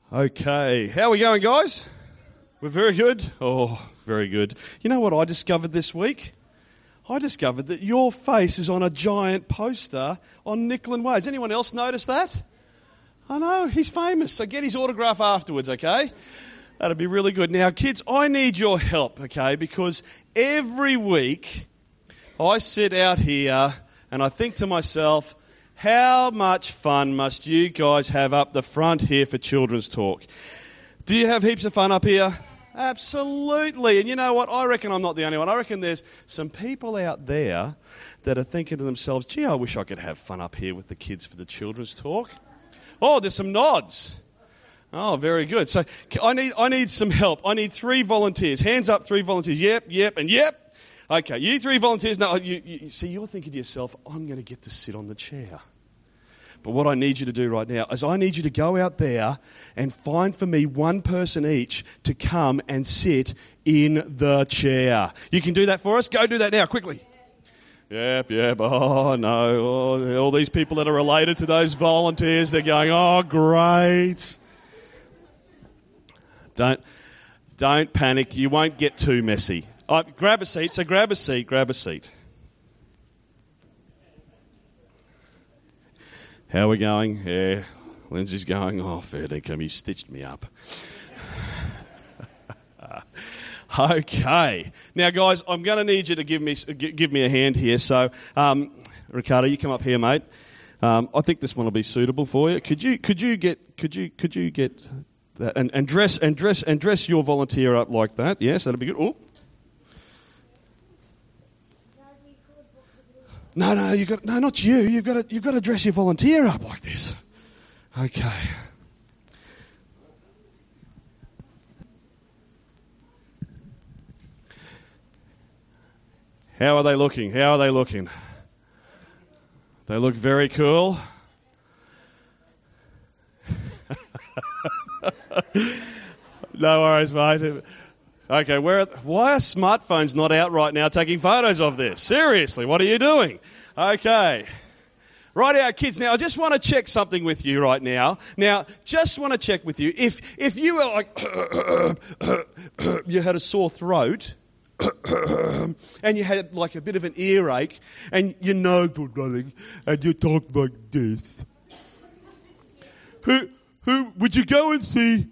Okay, how are we going, guys? We're very good? Oh, very good. You know what I discovered this week? I discovered that your face is on a giant poster on Nicklin Way. Has anyone else noticed that? I know, he's famous, so get his autograph afterwards, okay? That'd be really good. Now, kids, I need your help, okay? Because every week I sit out here and I think to myself, how much fun must you guys have up the front here for Children's Talk? Do you have heaps of fun up here? Absolutely. And you know what? I reckon I'm not the only one. I reckon there's some people out there that are thinking to themselves, gee, I wish I could have fun up here with the kids for the Children's Talk. Oh, there's some nods. Oh, very good. So I need some help. I need 3 volunteers. Hands up, 3 volunteers. Yep, and yep. Okay, you 3 volunteers. No, you see, you're thinking to yourself, I'm going to get to sit on the chair. But what I need you to do right now is I need you to go out there and find for me 1 person each to come and sit in the chair. You can do that for us? Go do that now, quickly. Yep. Oh, no. Oh, all these people that are related to those volunteers, they're going, oh, great. Don't panic. You won't get too messy. Grab a seat. So grab a seat. How are we going? Yeah, Lindsay's going, oh, fair dinkum, you stitched me up. Okay. Now, guys, I'm going to need you to give me a hand here. So, Ricardo, you come up here, mate. I think this one will be suitable for you. Could you get that and dress your volunteer up like that? Yes, that'll be good. Oh. No, not you. You've got to dress your volunteer up like this. Okay. How are they looking? They look very cool. No worries, mate. Okay, why are smartphones not out right now taking photos of this? Seriously, what are you doing? Okay. Right out, kids. Now, I just want to check something with you right now. Just want to check with you. If you were like, you had a sore throat, and you had like a bit of an earache, and your nose was running, and you talked like this, who would you go and see?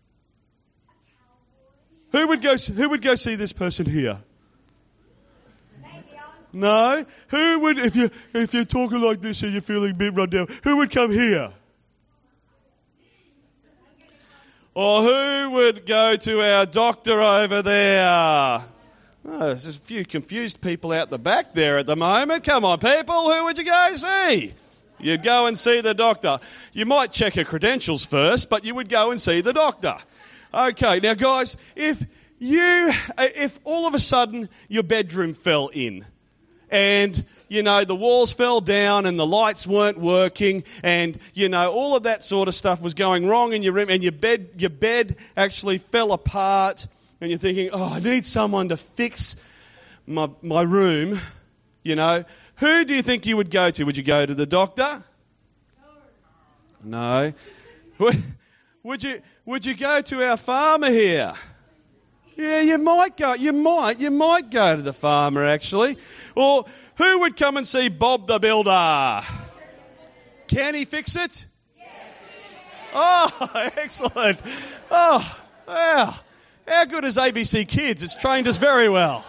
Who would go see this person here? No? Who would, if you're talking like this and you're feeling a bit run down, who would come here? Or who would go to our doctor over there? Oh, there's a few confused people out the back there at the moment. Come on, people, who would you go see? You'd go and see the doctor. You might check her credentials first, but you would go and see the doctor. Okay, now guys, if all of a sudden your bedroom fell in and, the walls fell down and the lights weren't working and, all of that sort of stuff was going wrong in your room and your bed actually fell apart and you're thinking, oh, I need someone to fix my room, who do you think you would go to? Would you go to the doctor? No. Would you go to our farmer here? Yeah, you might go. You might go to the farmer actually. Or who would come and see Bob the Builder? Can he fix it? Yes, he can. Oh, excellent. Oh, wow. How good is ABC Kids? It's trained us very well.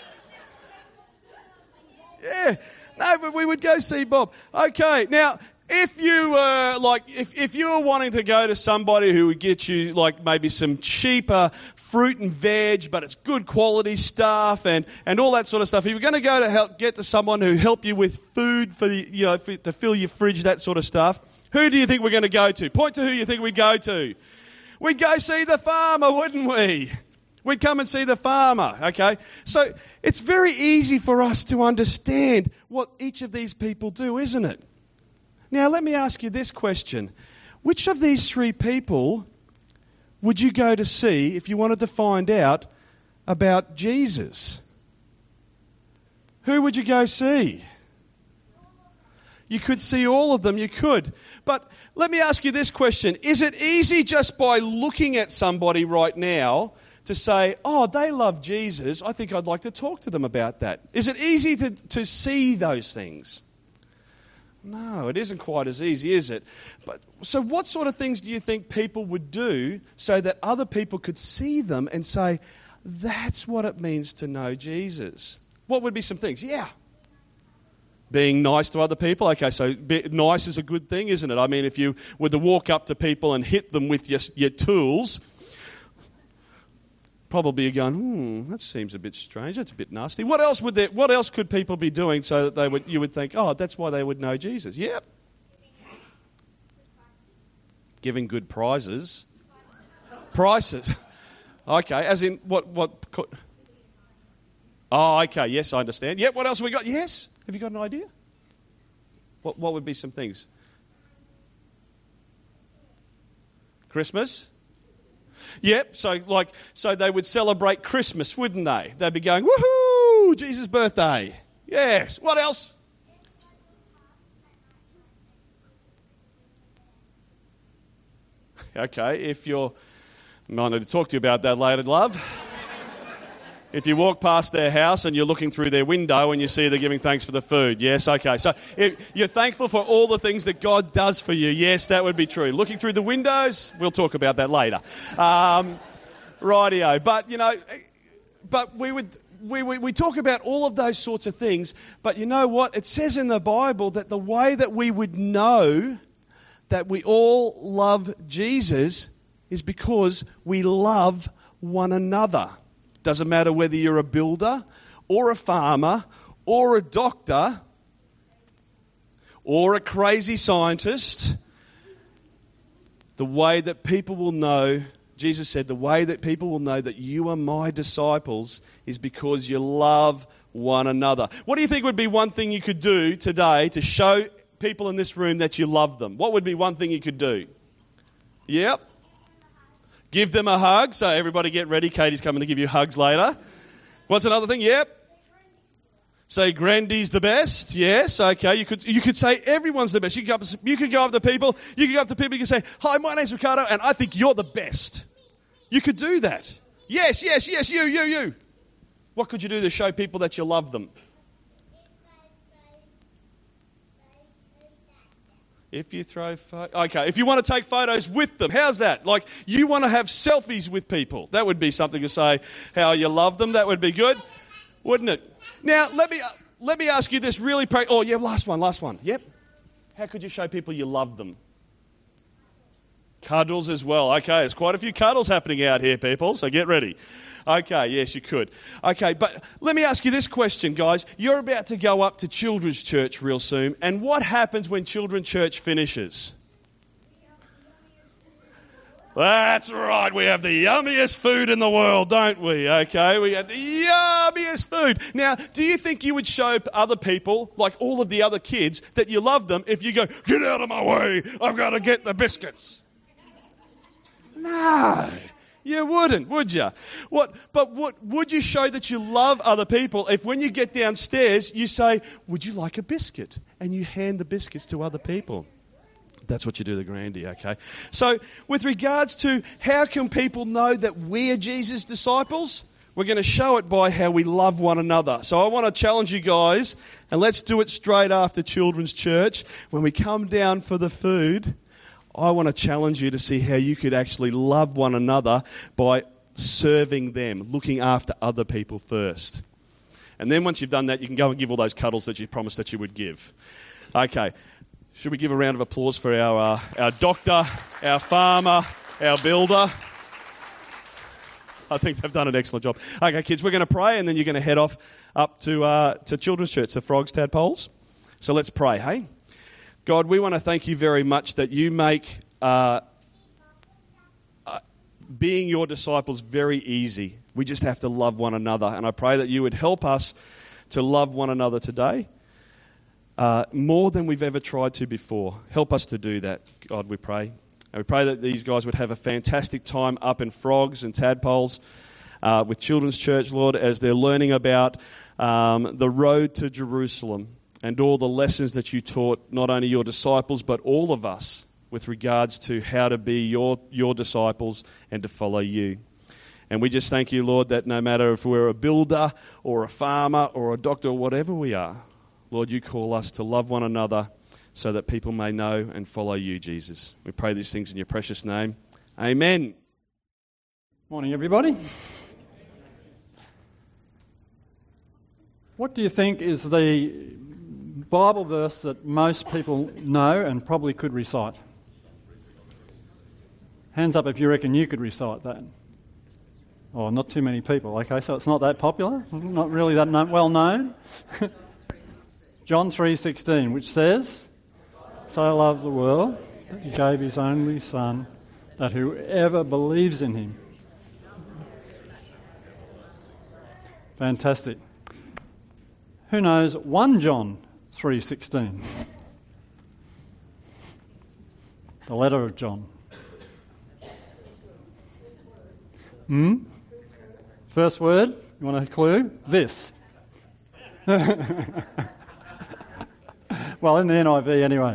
Yeah. No, but we would go see Bob. Okay, now if you were if you were wanting to go to somebody who would get you like maybe some cheaper fruit and veg, but it's good quality stuff and all that sort of stuff. If you're going to go to get to someone who help you with food for the to fill your fridge, that sort of stuff, who do you think we're going to go to? Point to who you think we'd go to. We'd go see the farmer, wouldn't we? We'd come and see the farmer, okay? So it's very easy for us to understand what each of these people do, isn't it? Now, let me ask you this question. Which of these 3 people would you go to see if you wanted to find out about Jesus? Who would you go see? You could see all of them. You could. But let me ask you this question. Is it easy just by looking at somebody right now to say, oh, they love Jesus, I think I'd like to talk to them about that? Is it easy to see those things? No, it isn't quite as easy, is it? So what sort of things do you think people would do so that other people could see them and say, that's what it means to know Jesus? What would be some things? Yeah. Being nice to other people. Okay, so nice is a good thing, isn't it? I mean, if you were to walk up to people and hit them with your tools, probably you're going, that seems a bit strange. That's a bit nasty. What else could people be doing so that you would think, oh, that's why they would know Jesus? Yep. Giving good prizes. Prices. Okay, as in what? Oh, okay, yes, I understand. Yep, what else have we got? Yes. Have you got an idea? What would be some things? Christmas? Yep, so they would celebrate Christmas, wouldn't they? They'd be going, woohoo, Jesus' birthday. Yes. What else? Okay, I might need to talk to you about that later, love. If you walk past their house and you're looking through their window and you see they're giving thanks for the food. Yes, okay. So if you're thankful for all the things that God does for you. Yes, that would be true. Looking through the windows, we'll talk about that later. Rightio. But we talk about all of those sorts of things. But you know what? It says in the Bible that the way that we would know that we all love Jesus is because we love one another. Doesn't matter whether you're a builder or a farmer or a doctor or a crazy scientist. The way that people will know, Jesus said, the way that people will know that you are my disciples is because you love one another. What do you think would be one thing you could do today to show people in this room that you love them? What would be one thing you could do? Yep. Give them a hug. So everybody get ready. Katie's coming to give you hugs later. What's another thing? Yep. Say Grandy's the best. Yes. Okay. You could say everyone's the best. You could go up to people. You can say, hi, my name's Ricardo, and I think you're the best. You could do that. Yes. You. What could you do to show people that you love them? If you throw okay, if you want to take photos with them, how's that? Like, you want to have selfies with people. That would be something to say how you love them. That would be good, wouldn't it? Now, let me ask you this really... last one. Yep. How could you show people you love them? Cuddles as well. Okay, there's quite a few cuddles happening out here, people, so get ready. Okay, yes, you could. Okay, but let me ask you this question, guys. You're about to go up to children's church real soon, and what happens when children's church finishes? That's right, we have the yummiest food in the world, don't we? Okay, we have the yummiest food. Now, do you think you would show other people, like all of the other kids, that you love them if you go, get out of my way, I've got to get the biscuits? No. You wouldn't, would you? Would you show that you love other people if when you get downstairs you say, would you like a biscuit? And you hand the biscuits to other people. That's what you do to Grandy, okay? So with regards to how can people know that we're Jesus' disciples, we're going to show it by how we love one another. So I want to challenge you guys, and let's do it straight after children's church. When we come down for the food, I want to challenge you to see how you could actually love one another by serving them, looking after other people first. And then once you've done that, you can go and give all those cuddles that you promised that you would give. Okay, should we give a round of applause for our doctor, our farmer, our builder? I think they've done an excellent job. Okay, kids, we're going to pray, and then you're going to head off up to children's church, the Frogs Tadpoles. So let's pray, hey? God, we want to thank you very much that you make being your disciples very easy. We just have to love one another. And I pray that you would help us to love one another today more than we've ever tried to before. Help us to do that, God, we pray. And we pray that these guys would have a fantastic time up in Frogs and Tadpoles with Children's Church, Lord, as they're learning about the road to Jerusalem. and all the lessons that you taught not only your disciples but all of us with regards to how to be your disciples and to follow you. And we just thank you, Lord, that no matter if we're a builder or a farmer or a doctor or whatever we are, Lord, you call us to love one another so that people may know and follow you, Jesus. We pray these things in your precious name. Amen. Morning, everybody. What do you think is the Bible verse that most people know and probably could recite? Hands up if you reckon you could recite that. Oh, not too many people. Okay, so it's not that popular, not really that well known. John 3:16, which says, "So loved the world that he gave his only Son, that whoever believes in him." Fantastic. Who knows 1 John 3:16? The letter of John. First word, you want a clue? This. Well, in the NIV anyway.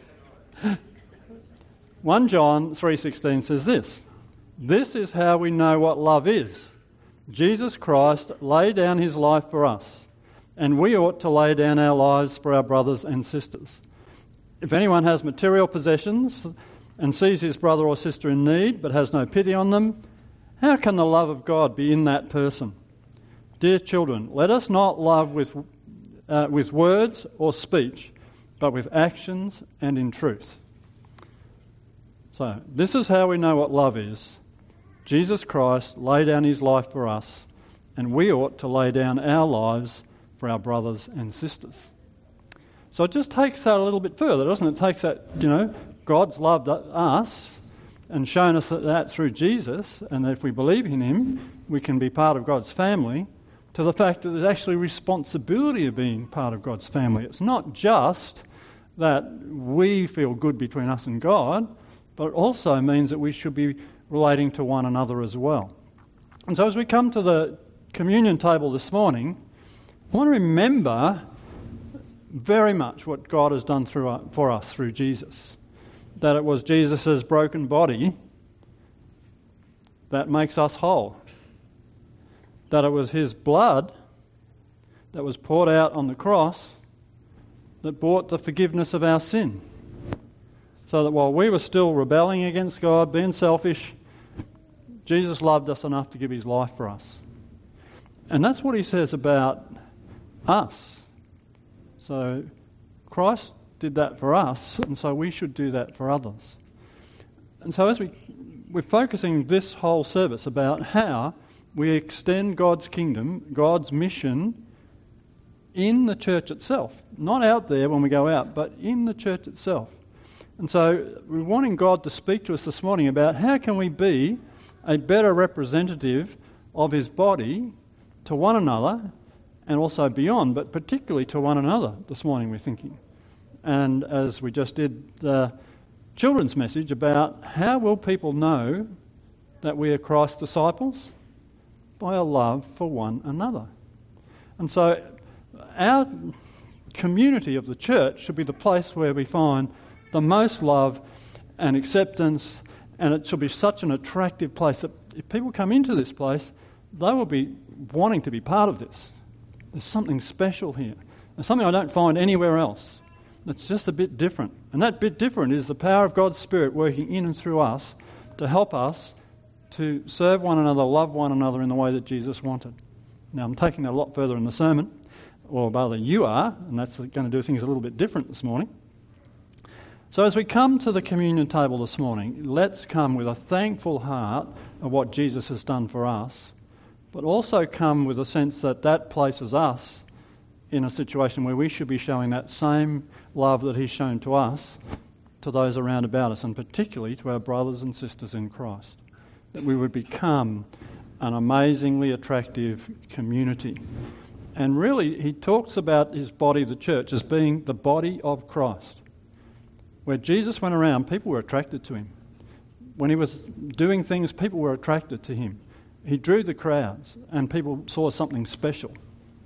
1 John 3:16 says this: "This is how we know what love is. Jesus Christ laid down his life for us, and we ought to lay down our lives for our brothers and sisters. If anyone has material possessions and sees his brother or sister in need but has no pity on them, how can the love of God be in that person? Dear children, let us not love with words or speech, but with actions and in truth." So, this is how we know what love is. Jesus Christ laid down his life for us, and we ought to lay down our lives for our brothers and sisters. So it just takes that a little bit further, doesn't it? It takes that, God's loved us and shown us that through Jesus, and that if we believe in him, we can be part of God's family, to the fact that there's actually responsibility of being part of God's family. It's not just that we feel good between us and God, but it also means that we should be relating to one another as well. And so as we come to the communion table this morning, I want to remember very much what God has done for us through Jesus. That it was Jesus' broken body that makes us whole. That it was his blood that was poured out on the cross that brought the forgiveness of our sin. So that while we were still rebelling against God, being selfish, Jesus loved us enough to give his life for us. And that's what he says about us. So Christ did that for us, and so we should do that for others. And so as we're focusing this whole service about how we extend God's kingdom, God's mission, in the church itself. Not out there when we go out, but in the church itself. And so we're wanting God to speak to us this morning about how can we be a better representative of his body to one another and also beyond, but particularly to one another this morning, we're thinking. And as we just did the children's message about how will people know that we are Christ's disciples? By a love for one another. And so our community of the church should be the place where we find the most love and acceptance, and it should be such an attractive place that if people come into this place, they will be wanting to be part of this. There's something special here. There's something I don't find anywhere else. It's just a bit different. And that bit different is the power of God's Spirit working in and through us to help us to serve one another, love one another in the way that Jesus wanted. Now, I'm taking that a lot further in the sermon, or rather you are, and that's going to do things a little bit different this morning. So as we come to the communion table this morning, let's come with a thankful heart of what Jesus has done for us, but also come with a sense that that places us in a situation where we should be showing that same love that he's shown to us to those around about us, and particularly to our brothers and sisters in Christ. That we would become an amazingly attractive community. And really, he talks about his body, the church, as being the body of Christ. Where Jesus went around, people were attracted to him. When he was doing things, people were attracted to him. He drew the crowds, and people saw something special.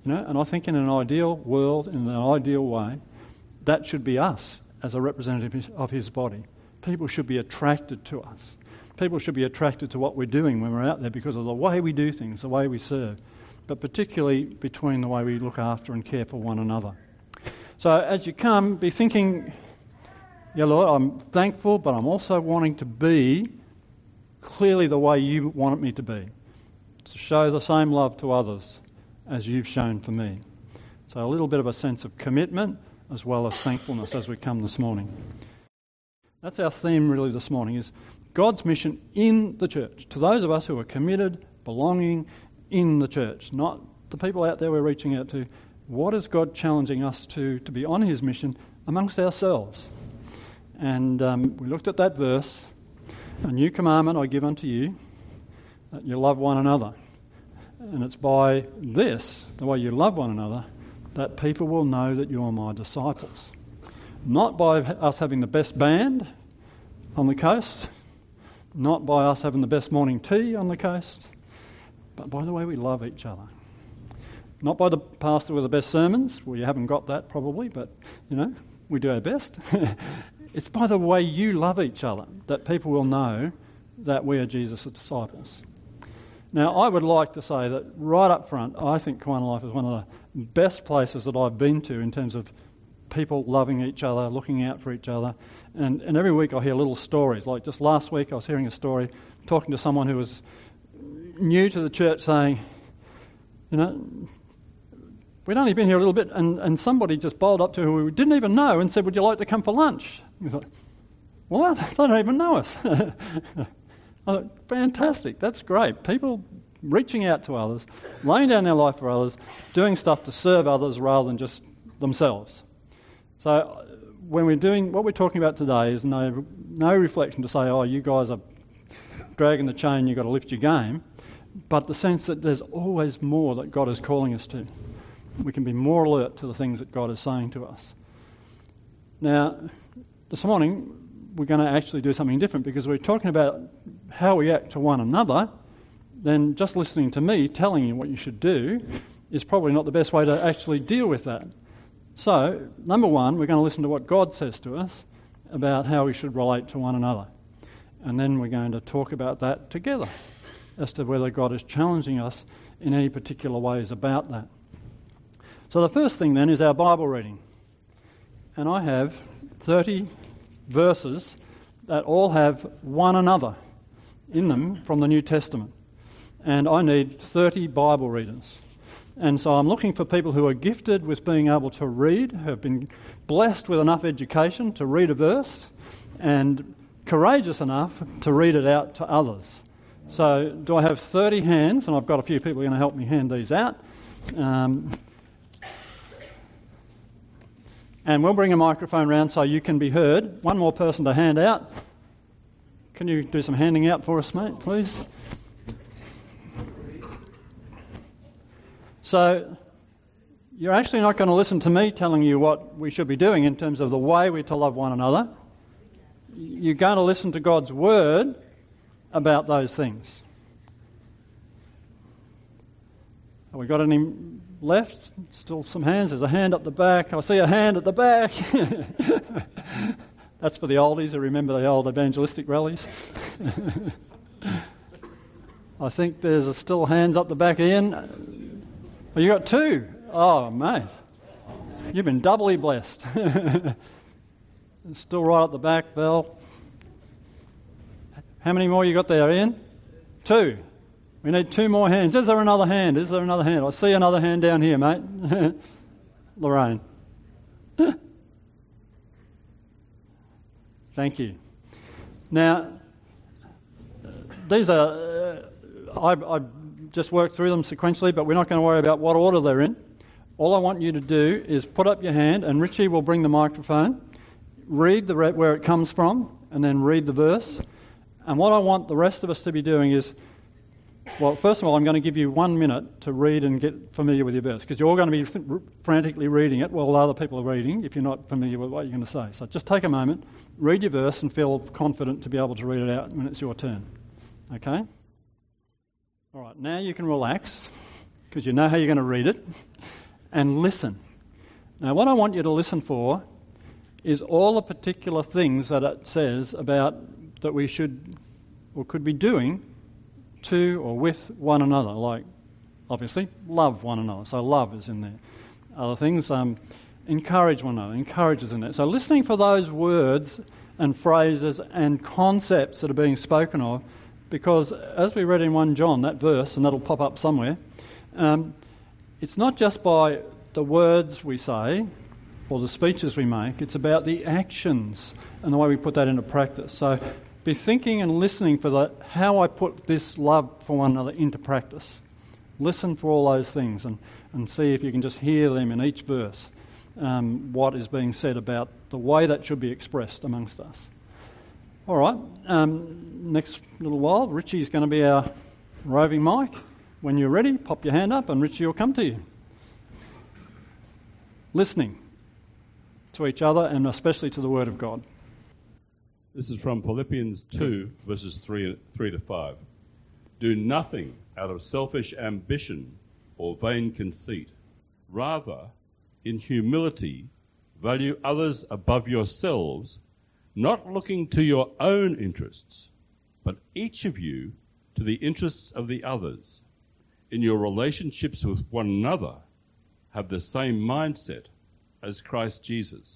And I think in an ideal world, in an ideal way, that should be us as a representative of his body. People should be attracted to us. People should be attracted to what we're doing when we're out there because of the way we do things, the way we serve, but particularly between the way we look after and care for one another. So as you come, be thinking, yeah, Lord, I'm thankful, but I'm also wanting to be clearly the way you want me to be, to show the same love to others as you've shown for me. So a little bit of a sense of commitment as well as thankfulness as we come this morning. That's our theme really this morning, is God's mission in the church, to those of us who are committed, belonging in the church, not the people out there we're reaching out to. What is God challenging us to be on his mission amongst ourselves? And we looked at that verse, a new commandment I give unto you, that you love one another. And it's by this, the way you love one another, that people will know that you're my disciples. Not by us having the best band on the coast, not by us having the best morning tea on the coast, but by the way we love each other. Not by the pastor with the best sermons. Well, you haven't got that probably, but, we do our best. It's by the way you love each other that people will know that we are Jesus' disciples. Now, I would like to say that right up front, I think Kiwana Life is one of the best places that I've been to in terms of people loving each other, looking out for each other. And every week I hear little stories. Like just last week I was hearing a story, talking to someone who was new to the church saying, we'd only been here a little bit, and somebody just bowled up to who we didn't even know and said, would you like to come for lunch? We thought, well, they don't even know us. I thought, fantastic, that's great. People reaching out to others, laying down their life for others, doing stuff to serve others rather than just themselves. So when we're doing, what we're talking about today is no reflection to say, oh, you guys are dragging the chain, you've got to lift your game, but the sense that there's always more that God is calling us to. We can be more alert to the things that God is saying to us. Now, this morning, we're going to actually do something different because we're talking about how we act to one another. Then just listening to me telling you what you should do is probably not the best way to actually deal with that. So, number one, we're going to listen to what God says to us about how we should relate to one another. And then we're going to talk about that together as to whether God is challenging us in any particular ways about that. So the first thing then is our Bible reading. And I have 30 verses that all have one another in them from the New Testament. And I need 30 Bible readers. And so I'm looking for people who are gifted with being able to read, who have been blessed with enough education to read a verse, and courageous enough to read it out to others. So do I have 30 hands? And I've got a few people going to help me hand these out. And we'll bring a microphone round so you can be heard. One more person to hand out. Can you do some handing out for us, mate, please? So you're actually not going to listen to me telling you what we should be doing in terms of the way we're to love one another. You're going to listen to God's word about those things. Have we got any left? Still some hands. There's a hand up the back. I see a hand at the back. That's for the oldies who remember the old evangelistic rallies. I think there's still hands up the back end. Oh, you got two? Oh, mate. You've been doubly blessed. Still right up the back, Val. How many more you got there, Ian? Two. We need two more hands. Is there another hand? Is there another hand? I see another hand down here, mate. Lorraine. Thank you. Now, these are... I just worked through them sequentially, but we're not going to worry about what order they're in. All I want you to do is put up your hand, and Richie will bring the microphone, read where it comes from, and then read the verse. And what I want the rest of us to be doing is, well, first of all, I'm going to give you 1 minute to read and get familiar with your verse, because you're all going to be frantically reading it while other people are reading if you're not familiar with what you're going to say. So just take a moment, read your verse, and feel confident to be able to read it out when it's your turn. Okay? All right, now you can relax because you know how you're going to read it, and listen. Now, what I want you to listen for is all the particular things that it says about that we should or could be doing to or with one another, like, obviously, love one another. So love is in there. Other things, encourage one another. Encourage is in there. So listening for those words and phrases and concepts that are being spoken of, because as we read in 1 John, that verse, and that'll pop up somewhere, it's not just by the words we say or the speeches we make, it's about the actions and the way we put that into practice. So be thinking and listening for how I put this love for one another into practice. Listen for all those things and see if you can just hear them in each verse, what is being said about the way that should be expressed amongst us. All right, next little while, Richie's going to be our roving mic. When you're ready, pop your hand up and Richie will come to you. Listening to each other and especially to the Word of God. This is from Philippians 2, verses 3 to 5. Do nothing out of selfish ambition or vain conceit. Rather, in humility, value others above yourselves, not looking to your own interests, but each of you to the interests of the others. In your relationships with one another, have the same mindset as Christ Jesus.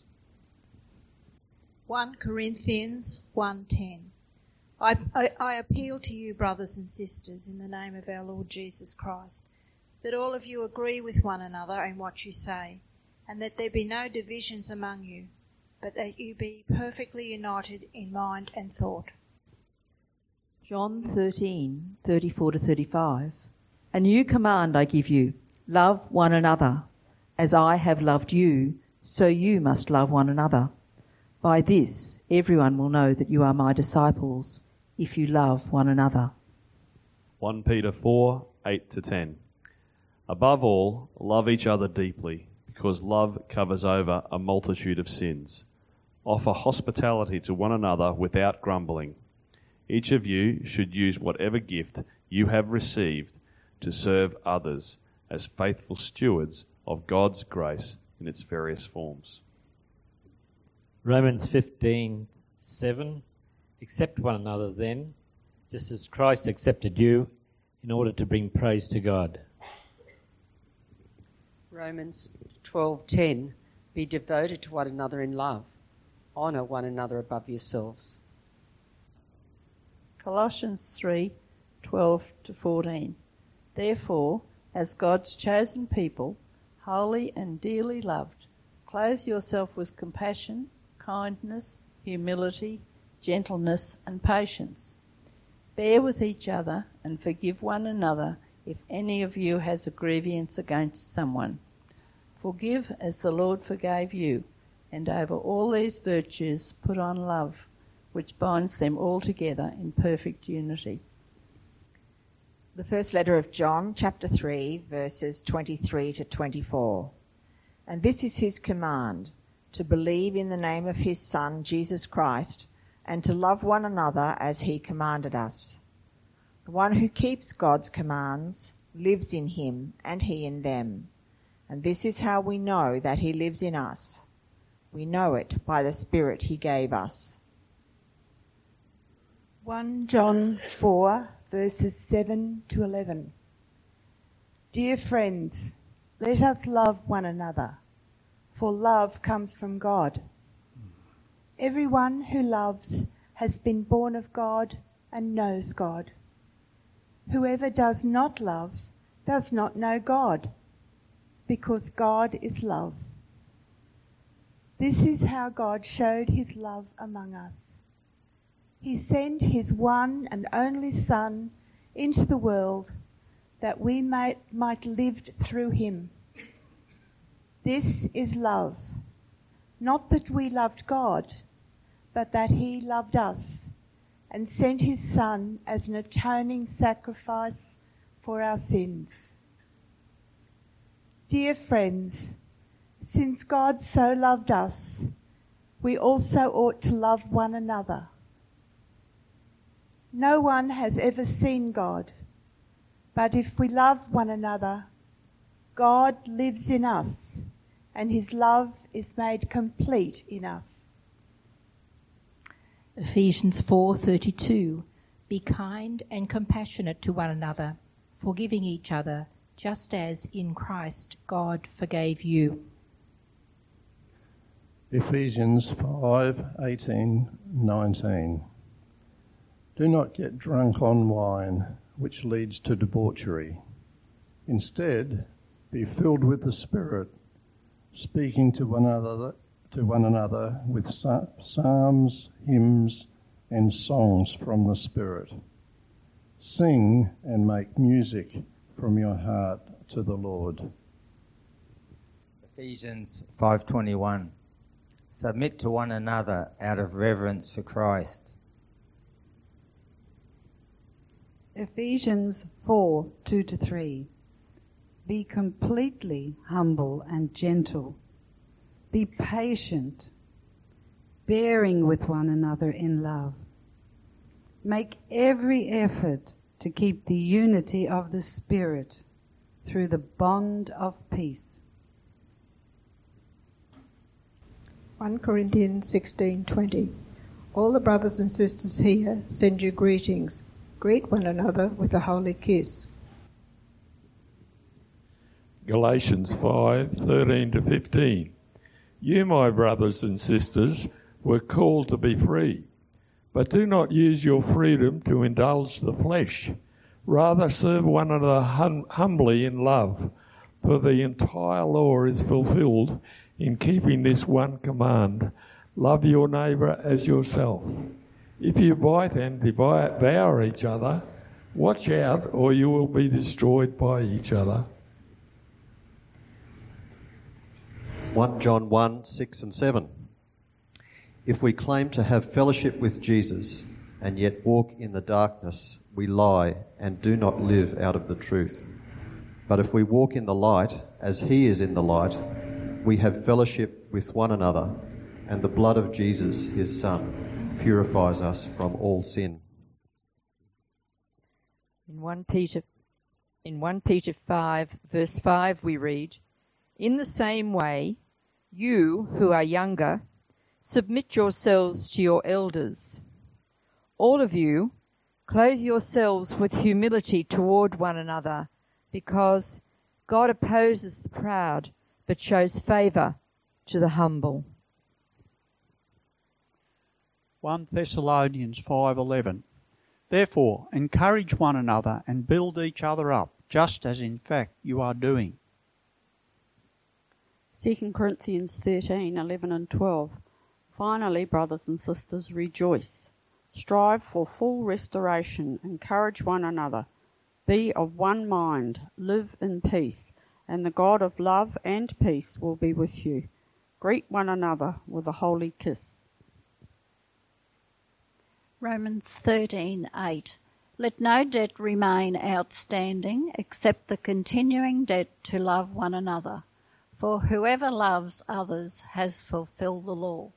1 Corinthians 1:10. I appeal to you, brothers and sisters, in the name of our Lord Jesus Christ, that all of you agree with one another in what you say, and that there be no divisions among you, but that you be perfectly united in mind and thought. John 13:34-35. A new command I give you, love one another. As I have loved you, so you must love one another. By this, everyone will know that you are my disciples, if you love one another. 1 Peter 4:8-10. Above all, love each other deeply, because love covers over a multitude of sins. Offer hospitality to one another without grumbling. Each of you should use whatever gift you have received to serve others as faithful stewards of God's grace in its various forms. Romans 15:7. Accept one another then, just as Christ accepted you, in order to bring praise to God. Romans 12:10. Be devoted to one another in love. Honour one another above yourselves. Colossians 3:12-14. Therefore, as God's chosen people, holy and dearly loved, clothe yourself with compassion, kindness, humility, gentleness, and patience. Bear with each other and forgive one another if any of you has a grievance against someone. Forgive as the Lord forgave you, and over all these virtues put on love, which binds them all together in perfect unity. The first letter of John, chapter 3, verses 23 to 24. And this is his command, to believe in the name of his Son, Jesus Christ, and to love one another as he commanded us. The one who keeps God's commands lives in him and he in them. And this is how we know that he lives in us. We know it by the Spirit he gave us. 1 John 4, verses 7 to 11. Dear friends, let us love one another, for love comes from God. Everyone who loves has been born of God and knows God. Whoever does not love does not know God, because God is love. This is how God showed his love among us. He sent his one and only Son into the world that we might live through him. This is love, not that we loved God, but that he loved us and sent his Son as an atoning sacrifice for our sins. Dear friends, since God so loved us, we also ought to love one another. No one has ever seen God, but if we love one another, God lives in us, and his love is made complete in us. Ephesians 4:32. Be kind and compassionate to one another, forgiving each other, just as in Christ God forgave you. Ephesians 5:18-19. Do not get drunk on wine, which leads to debauchery. Instead, be filled with the Spirit, speaking to one another with psalms, hymns, and songs from the Spirit. Sing and make music from your heart to the Lord. Ephesians 5:21. Submit to one another out of reverence for Christ. Ephesians 4:2-3. Be completely humble and gentle. Be patient, bearing with one another in love. Make every effort to keep the unity of the Spirit through the bond of peace. 1 Corinthians 16:20. All the brothers and sisters here send you greetings. Greet one another with a holy kiss. Galatians 5:13-15. You, my brothers and sisters, were called to be free, but do not use your freedom to indulge the flesh. Rather serve one another humbly in love, for the entire law is fulfilled in keeping this one command: love your neighbour as yourself. If you bite and devour each other, watch out, or you will be destroyed by each other. 1 John 1:6-7. If we claim to have fellowship with Jesus and yet walk in the darkness, we lie and do not live out of the truth. But if we walk in the light, as he is in the light, we have fellowship with one another, and the blood of Jesus, his Son, purifies us from all sin. In 1 Peter 5, verse 5, we read, In the same way, you who are younger, submit yourselves to your elders. All of you, clothe yourselves with humility toward one another, because God opposes the proud, but shows favour to the humble. 1 Thessalonians 5:11. Therefore, encourage one another and build each other up, just as in fact you are doing. 2 Corinthians 13:11 and 12. Finally, brothers and sisters, rejoice. Strive for full restoration, encourage one another. Be of one mind, live in peace, and the God of love and peace will be with you. Greet one another with a holy kiss. Romans 13:8. Let no debt remain outstanding except the continuing debt to love one another. For whoever loves others has fulfilled the law.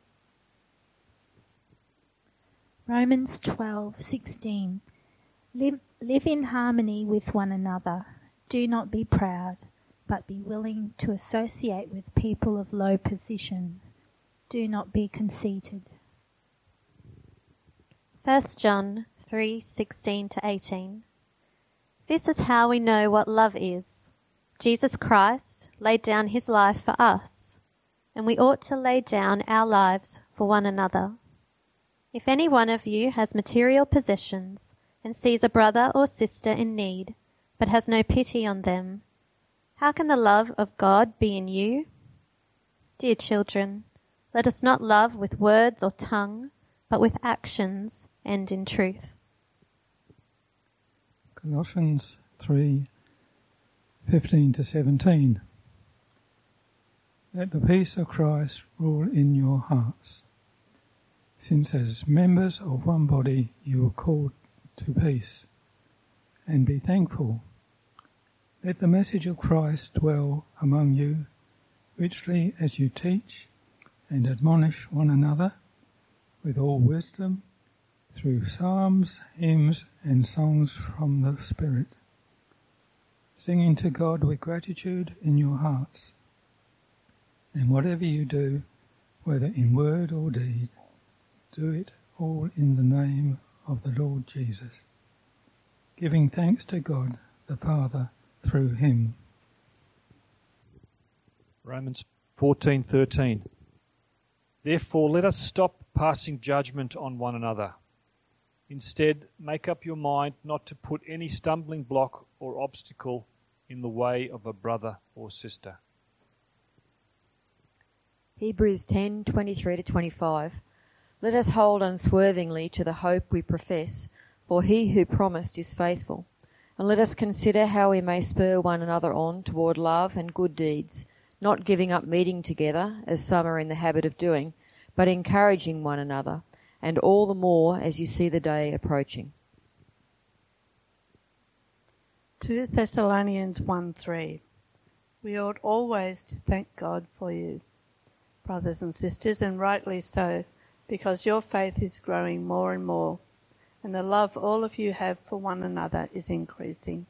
Romans 12:16. Live in harmony with one another. Do not be proud, but be willing to associate with people of low position. Do not be conceited. 1 John 3:16-18. This is how we know what love is. Jesus Christ laid down his life for us, and we ought to lay down our lives for one another. If any one of you has material possessions and sees a brother or sister in need, but has no pity on them, how can the love of God be in you? Dear children, let us not love with words or tongue, but with actions and in truth. Colossians 3:15-17. Let the peace of Christ rule in your hearts, since as members of one body you are called to peace, and be thankful. Let the message of Christ dwell among you richly as you teach and admonish one another with all wisdom through psalms, hymns, and songs from the Spirit, singing to God with gratitude in your hearts. And whatever you do, whether in word or deed, do it all in the name of the Lord Jesus, giving thanks to God the Father through him. Romans 14:13. Therefore, let us stop passing judgment on one another. Instead, make up your mind not to put any stumbling block or obstacle in the way of a brother or sister. Hebrews 10:23-25. Let us hold unswervingly to the hope we profess, for he who promised is faithful. And let us consider how we may spur one another on toward love and good deeds, not giving up meeting together, as some are in the habit of doing, but encouraging one another, and all the more as you see the day approaching. 2 Thessalonians 1:3. We ought always to thank God for you, brothers and sisters, and rightly so, because your faith is growing more and more, and the love all of you have for one another is increasing.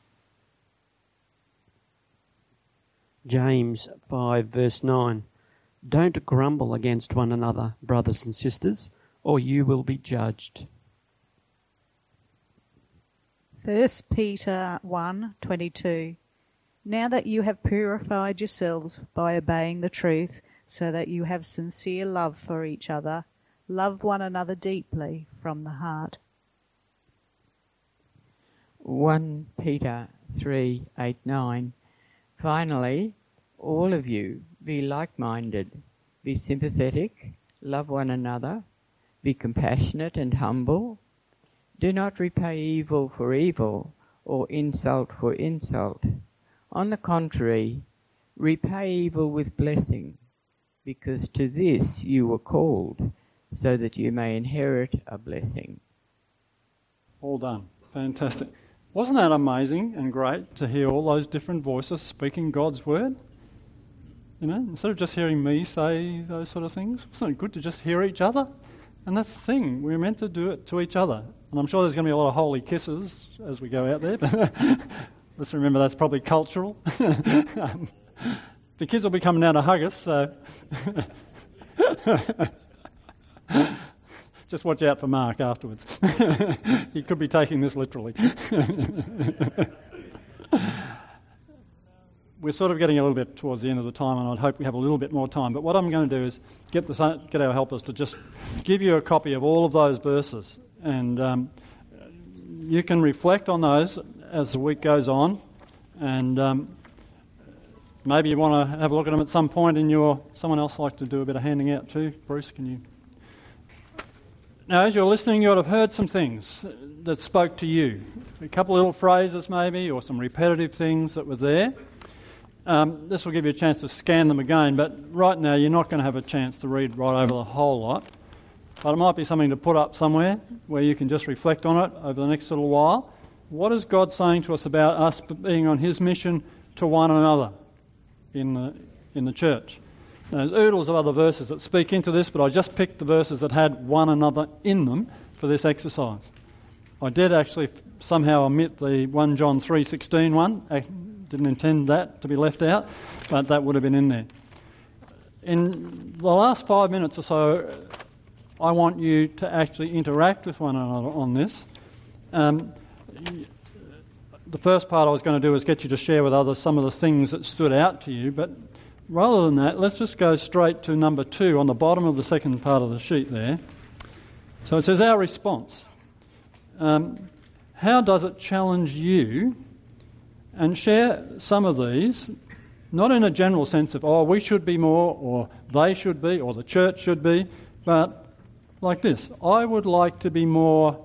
James 5 verse 9. Don't grumble against one another, brothers and sisters, or you will be judged. 1 Peter 1:22. Now that you have purified yourselves by obeying the truth, so that you have sincere love for each other, love one another deeply from the heart. 1 Peter 3:8-9. Finally, all of you, be like-minded, be sympathetic, love one another, be compassionate and humble. Do not repay evil for evil or insult for insult. On the contrary, repay evil with blessing, because to this you were called, so that you may inherit a blessing. All done. Fantastic. Wasn't that amazing and great to hear all those different voices speaking God's word? You know, instead of just hearing me say those sort of things, wasn't it good to just hear each other? And that's the thing, we're meant to do it to each other. And I'm sure there's going to be a lot of holy kisses as we go out there, but let's remember that's probably cultural. The kids will be coming down to hug us, so just watch out for Mark afterwards. He could be taking this literally. We're sort of getting a little bit towards the end of the time, and I'd hope we have a little bit more time. But what I'm going to do is get our helpers to just give you a copy of all of those verses, and you can reflect on those as the week goes on, and maybe you want to have a look at them at some point in your... Someone else like to do a bit of handing out too? Bruce, can you... Now, as you're listening, you would have heard some things that spoke to you. A couple of little phrases maybe, or some repetitive things that were there. This will give you a chance to scan them again, but right now you're not going to have a chance to read right over the whole lot. But it might be something to put up somewhere where you can just reflect on it over the next little while. What is God saying to us about us being on his mission to one another in the church? Now, there's oodles of other verses that speak into this, but I just picked the verses that had one another in them for this exercise. I did actually somehow omit the 1 John 3:16 one. I didn't intend that to be left out, but that would have been in there. In the last 5 minutes or so, I want you to actually interact with one another on this. The first part I was going to do is get you to share with others some of the things that stood out to you, but rather than that, let's just go straight to number 2 on the bottom of the second part of the sheet there. So it says, our response. How does it challenge you? And share some of these, not in a general sense of, oh, we should be more, or they should be, or the church should be, but like this. I would like to be more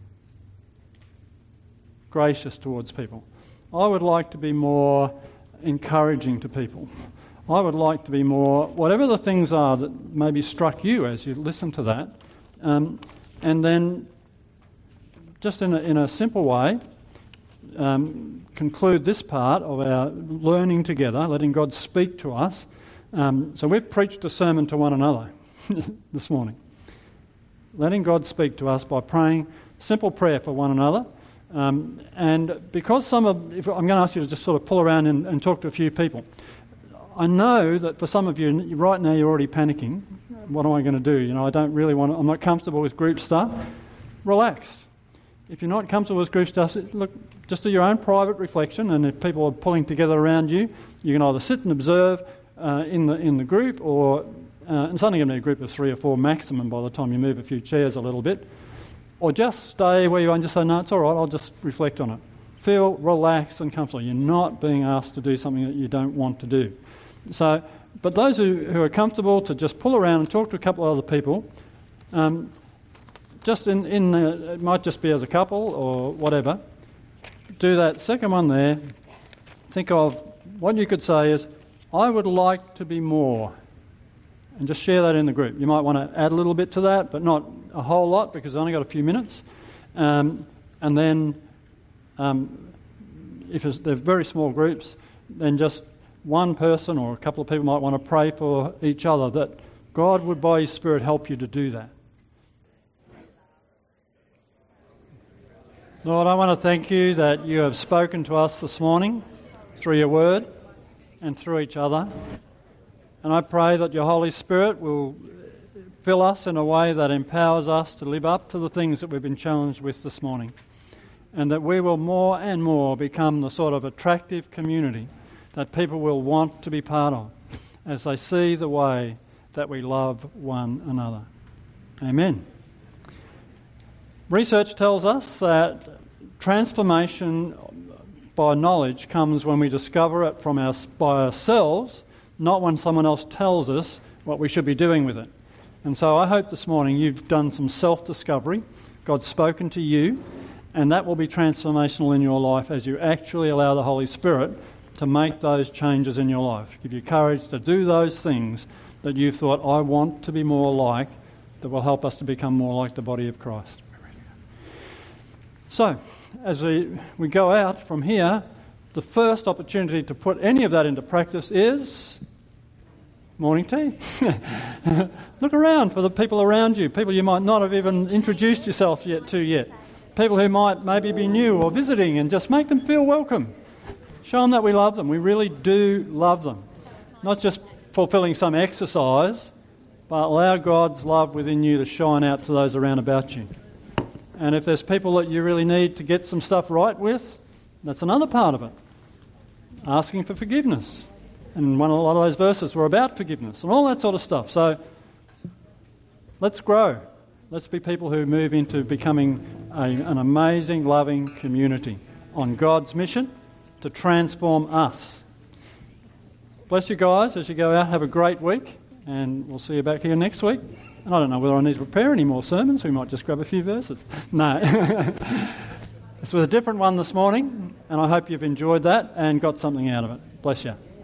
gracious towards people. I would like to be more encouraging to people. I would like to be more, whatever the things are that maybe struck you as you listen to that, and then just in a simple way, conclude this part of our learning together, letting God speak to us. So we've preached a sermon to one another this morning. Letting God speak to us by praying simple prayer for one another. And because if I'm going to ask you to just sort of pull around and talk to a few people. I know that for some of you, right now you're already panicking. What am I going to do? You know, I'm not comfortable with group stuff. Relax. If you're not comfortable with group stuff, look, just do your own private reflection, and if people are pulling together around you, you can either sit and observe in the group, or it's only going to be a group of 3 or 4 maximum by the time you move a few chairs a little bit, or just stay where you are and just say, no, it's all right, I'll just reflect on it. Feel relaxed and comfortable. You're not being asked to do something that you don't want to do. So, but those who are comfortable to just pull around and talk to a couple of other people, just it might just be as a couple or whatever, do that second one there. Think of what you could say is, I would like to be more, and just share that in the group. You might want to add a little bit to that, but not a whole lot, because I've only got a few minutes. And then if they're very small groups, then just one person or a couple of people might want to pray for each other, that God would by His Spirit help you to do that. Lord, I want to thank you that you have spoken to us this morning through your word and through each other. And I pray that your Holy Spirit will fill us in a way that empowers us to live up to the things that we've been challenged with this morning. And that we will more and more become the sort of attractive community that people will want to be part of as they see the way that we love one another. Amen. Research tells us that transformation by knowledge comes when we discover it by ourselves, not when someone else tells us what we should be doing with it. And so I hope this morning you've done some self-discovery. God's spoken to you, and that will be transformational in your life as you actually allow the Holy Spirit to make those changes in your life. Give you courage to do those things that you've thought, I want to be more like, that will help us to become more like the body of Christ. So, as we go out from here, the first opportunity to put any of that into practice is morning tea. Look around for the people around you, people you might not have even introduced yourself to yet, people who might maybe be new or visiting, and just make them feel welcome. Show them that we love them. We really do love them. Not just fulfilling some exercise, but allow God's love within you to shine out to those around about you. And if there's people that you really need to get some stuff right with, that's another part of it. Asking for forgiveness. And a lot of those verses were about forgiveness and all that sort of stuff. So let's grow. Let's be people who move into becoming an amazing, loving community on God's mission to transform us. Bless you guys as you go out. Have a great week, and we'll see you back here next week. And I don't know whether I need to prepare any more sermons. We might just grab a few verses. No. This was a different one this morning, and I hope you've enjoyed that and got something out of it. Bless you.